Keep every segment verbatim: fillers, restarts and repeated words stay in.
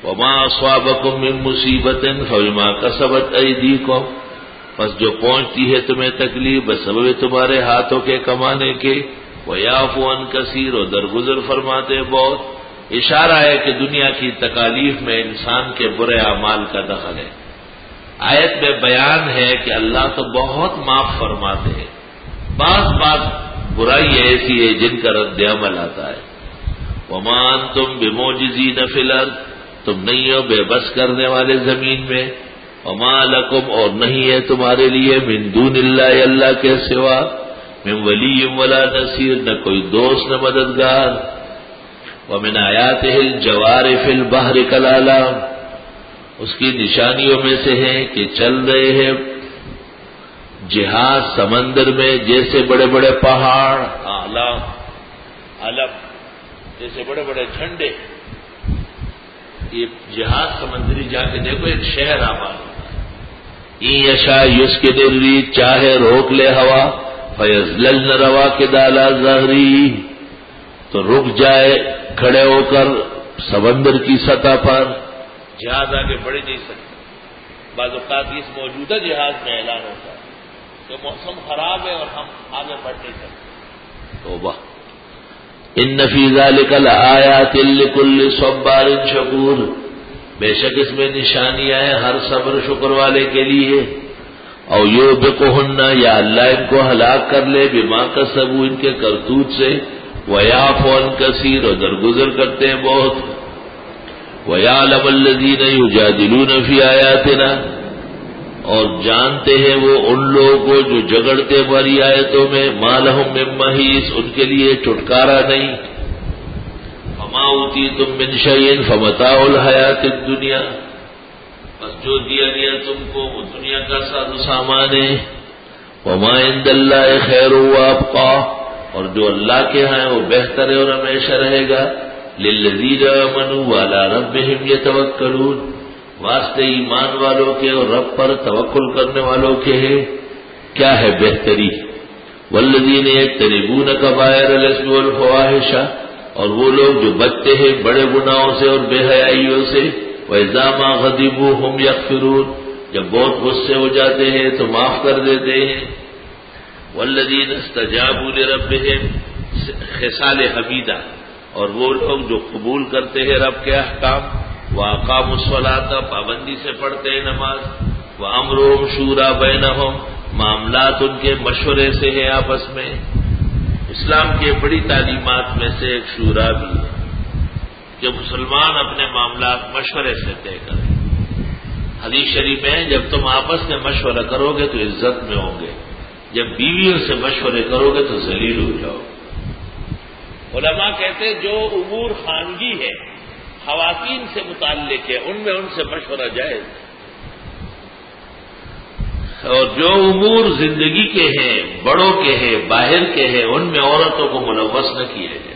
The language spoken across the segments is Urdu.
وما اصابکم من مصیبت فبما کسبت ایدیکم، پس جو پہنچتی ہے تمہیں تکلیف بسبب تمہارے ہاتھوں کے کمانے کے، ویعفو عن کثیر، اور درگزر فرماتے بہت۔ اشارہ ہے کہ دنیا کی تکالیف میں انسان کے برے اعمال کا دخل ہے۔ آیت میں بیان ہے کہ اللہ تو بہت معاف فرماتے ہیں، بعض بعض برائی ایسی ہے جن کا رد عمل آتا ہے۔ وما انتم بمعجزین فی الارض، تم نہیں ہو بے بس کرنے والے زمین میں۔ وما لکم، اور نہیں ہے تمہارے لیے، من دون اللہ، اللہ کے سوا، من ولی ولا نصیر، نہ کوئی دوست نہ مددگار۔ ومن آیاتہ الجوار فی البحر کالاعلام، اس کی نشانیوں میں سے ہے کہ چل رہے ہیں جہاز سمندر میں جیسے بڑے بڑے پہاڑ، اعلام علم جیسے بڑے بڑے جھنڈے۔ یہ جہاز سمندری جا کے دیکھو ایک شہر آباد ہوتا ہے۔ این یشا یسکن الریح، چاہے روک لے ہوا، فیظللن رواکد علی ظہری، تو رک جائے کھڑے ہو کر سمندر کی سطح پر، جہاز آگے بڑھ نہیں سکتا۔ بعض اوقات اس موجودہ جہاز میں اعلان ہوتا ہے کہ موسم خراب ہے اور ہم آگے بڑھ نہیں سکتے۔ توبہ۔ ان فی ذلک لآیات لکل صبار شکور، بے شک اس میں نشانیاں ہیں ہر صبر شکر والے کے لیے۔ او یوبقہن، یا اللہ ان کو ہلاک کر لے، بما کسبوا، ان کے کرتوت سے، ویعفو عن کثیر، اور درگزر کرتے ہیں بہت۔ وَيَعْلَمَ الَّذِينَ يُجَادِلُونَ فِي آيَاتِنَا، اور جانتے ہیں وہ ان لوگوں کو جو جگڑتے ہماری آیتوں میں، مَا لَهُم مِّن مَّحِيصٍ، ان کے لیے چھٹکارا نہیں۔ وَمَا أُوتِيتُم مِّن شَيْءٍ فَمَتَاعُ الْحَيَاةِ الدُّنْيَا، بس جو دیا گیا تم کو وہ دنیا کا ساز و سامان ہے۔ وَمَا عِندَ اللَّهِ خَيْرٌ وَأَبْقَىٰ، اور جو اللہ کے ہاں وہ بہتر ہے اور ہمیشہ رہے گا۔ لِلَّذِينَ آمَنُوا وَعَلَىٰ رَبِّهِمْ يَتَوَكَّلُونَ، واسطے ایمان والوں کے اور رب پر توکل کرنے والوں کے ہے۔ کیا ہے بہتری؟ وَالَّذِينَ يَجْتَنِبُونَ كَبَائِرَ الْإِثْمِ وَالْفَوَاحِشَ، اور وہ لوگ جو بچتے ہیں بڑے گناہوں سے اور بے حیائیوں سے۔ وَإِذَا مَا غَضِبُوا هُمْ يَغْفِرُونَ، جب بہت غصے ہو جاتے ہیں تو معاف کر دیتے ہیں۔ وَالَّذِينَ اسْتَجَابُوا لِرَبِّهِمْ، خصال حمیدہ، اور وہ لوگ جو قبول کرتے ہیں رب کے احکام، وَأَقَامُوا الصَّلَاةَ، پابندی سے پڑھتے ہیں نماز، وَأَمْرُهُمْ شُورَىٰ بَيْنَهُمْ، معاملات ان کے مشورے سے ہیں آپس میں۔ اسلام کی بڑی تعلیمات میں سے ایک شورا بھی ہے کہ مسلمان اپنے معاملات مشورے سے طے کریں۔ حدیث شریف میں جب تم آپس میں مشورہ کرو گے تو عزت میں ہوں گے، جب بیویوں سے مشورے کرو گے تو ذلیل ہو جاؤ۔ علماء کہتے ہیں جو امور خانگی ہے، خواتین سے متعلق ہے، ان میں ان سے مشورہ جائز ہے، اور جو امور زندگی کے ہیں، بڑوں کے ہیں، باہر کے ہیں، ان میں عورتوں کو ملوث نہ کیا جائے۔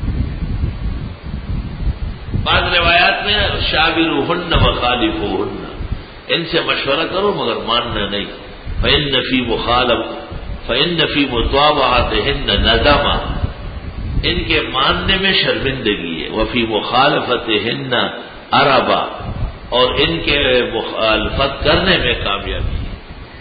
بعض روایات میں شاورہن وخالفوہن، ان سے مشورہ کرو مگر ماننا نہیں۔ فإن فی مخالف فإن فی مطاوعتہن ندما، ان کے ماننے میں شرمندگی ہے۔ وفی مخالفتہن عربا، اور ان کے مخالفت کرنے میں کامیابی ہے۔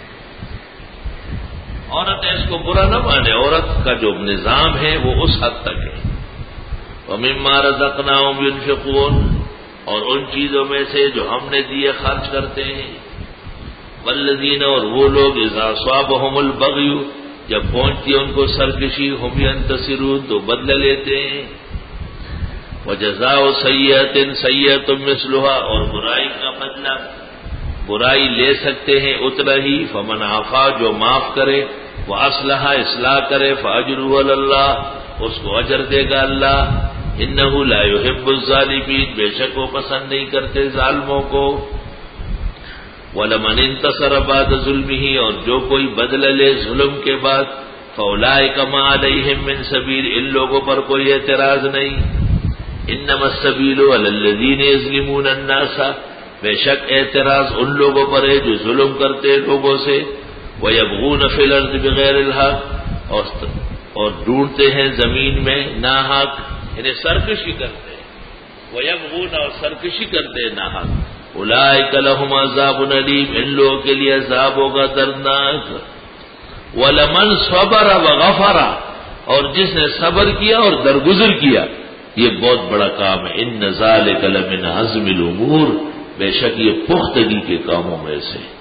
عورت اس کو برا نہ مانے، عورت کا جو نظام ہے وہ اس حد تک ہے۔ وَمِمَّا رَزَقْنَاهُمْ يُنْفِقُونَ، اور ان چیزوں میں سے جو ہم نے دیے خرچ کرتے ہیں۔ وَالَّذِينَ، اور وہ لوگ اذا اصابهم البغي، جب پہنچتی ان کو سرکشی، هم ينتصرون، تو بدلہ لیتے ہیں۔ وَجَزَاءُ سَيِّئَةٍ سَيِّئَةٌ مِثْلُهَا، اور برائی کا بدلہ برائی لے سکتے ہیں اتنا ہی۔ فمن عفا، جو معاف کرے، وَأَصْلَحَ، اصلاح کرے، فَأَجْرُهُ عَلَى اللَّهِ، اس کو اجر دے گا اللہ۔ إِنَّهُ لَا يُحِبُّ الظَّالِمِينَ، بے شک وہ پسند نہیں کرتے ظالموں کو۔ وَلَمَنِ انتَصَرَ بَعْدَ ظُلْمِهِ، اور جو کوئی بدلہ لے ظلم کے بعد، فَأُولَٰئِكَ مَا عَلَيْهِم مِّن سَبِيلٍ، ان لوگوں پر کوئی اعتراض نہیں۔ إِنَّمَا السَّبِيلُ عَلَى الَّذِينَ يَظْلِمُونَ النَّاسَ، بے شک اعتراض ان لوگوں پر ہے جو ظلم کرتے ہیں لوگوں سے۔ وَيَبْغُونَ فِي الْأَرْضِ بِغَيْرِ الْحَقِّ، اور اور ڈھونڈتے ہیں زمین میں ناحق، یعنی سرکشی کرتے ہیں۔ وَيَبْغُونَ اور سرکشی کرتے ہیں ناحق. اولئک لہم عذاب علیم، ان لوگوں کے لیے عذاب ہوگا دردناک. وَلَمَنْ صَبَرَ وَغَفَرَ اور جس نے صبر کیا اور درگزر کیا، یہ بہت بڑا کام ہے. ان ذالک لمن عزم الامور، بے شک یہ پختگی کے کاموں میں سے